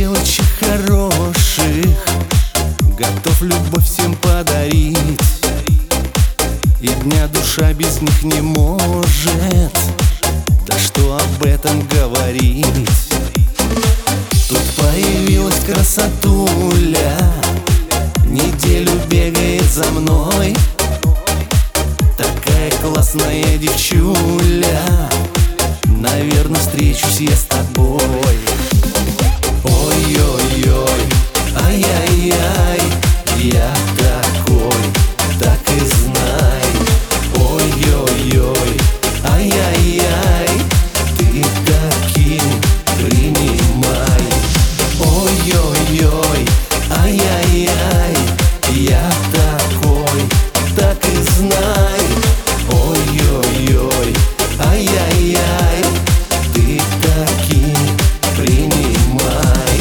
девочек хороших, готов любовь всем подарить, и дня душа без них не может. Да что об этом говорить? Тут появилась красотуля, неделю бегает за мной. Такая классная девчуля, наверное, встречусь я с тобой. Ой-ой-ой, ай-яй-яй, я такой, так и знай. Ой-ой-ой, ай-яй-яй, ты таким принимай. Ой-ой-ой, ай-яй-яй, я такой, так и знай. Ой-ой-ой, ай-яй-яй, ты таким принимай.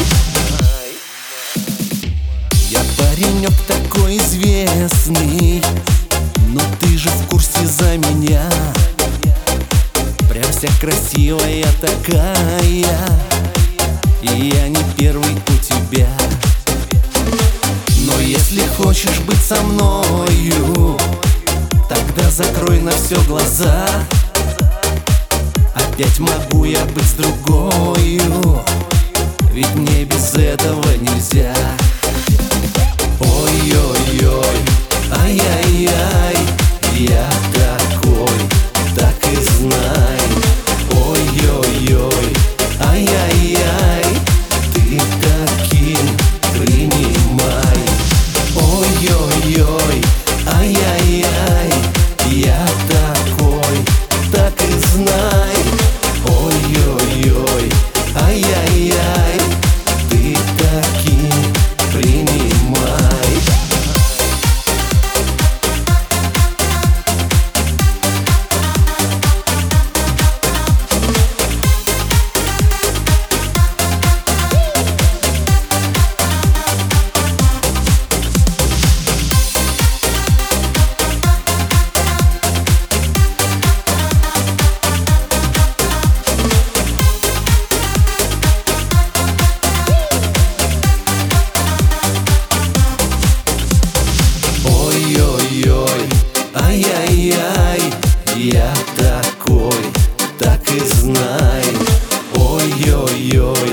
Я паренек такой известный, но ты же в курсе за меня. Прям вся красивая такая, и я не первый у тебя. Но если хочешь быть со мною, тогда закрой на все глаза. Опять могу я быть с другою, ведь мне без этого нельзя. Ой-ой-ой, ай-яй-яй, я такой, так и знай. Ой-ой-ой, ай-яй-яй, ты таким принимай. Ой-ой-ой, ай-яй-яй, я такой, так и знай. Ой-ой-ой, ай-яй-яй, ты таким принимай. Ой-ой-ой, ай-яй-яй, я такой, так и знай. Ой-ой-ой,